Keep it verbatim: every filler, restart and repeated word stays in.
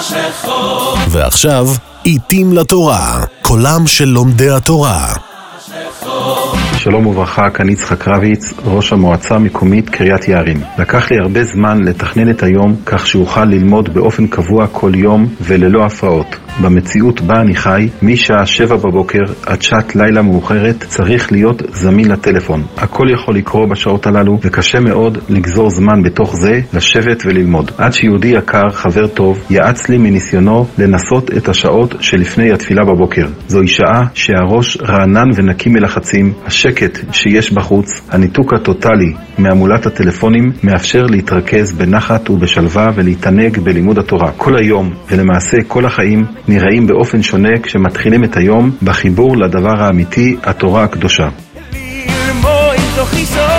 ועכשיו, עיתים לתורה, קולם של לומדי התורה. שלום וברכה, כאן יצחק רביץ, ראש המועצה המקומית קריית יערים. לקח לי הרבה זמן לתכנן את היום כך שאוכל ללמוד באופן קבוע כל יום וללא הפרעות. במציאות בה אני חי, משעה שבע בבוקר עד שעת לילה מאוחרת צריך להיות זמין לטלפון. הכל יכול לקרות בשעות הללו וקשה מאוד לגזור זמן בתוך זה לשבת וללמוד. עד שיהודי יקר, חבר טוב, יעץ לי מניסיונו לנסות את השעות שלפני התפילה בבוקר. זוהי שעה שהראש רענן ונקי מלחצים, השקט שיש בחוץ, הניתוק הטוטלי מהמולת הטלפונים מאפשר להתרכז בנחת ובשלווה ולהתענג בלימוד התורה. כל היום ולמעשה כל החיים נראים באופן שונה כשמתחילים את היום בחיבור לדבר האמיתי, התורה הקדושה.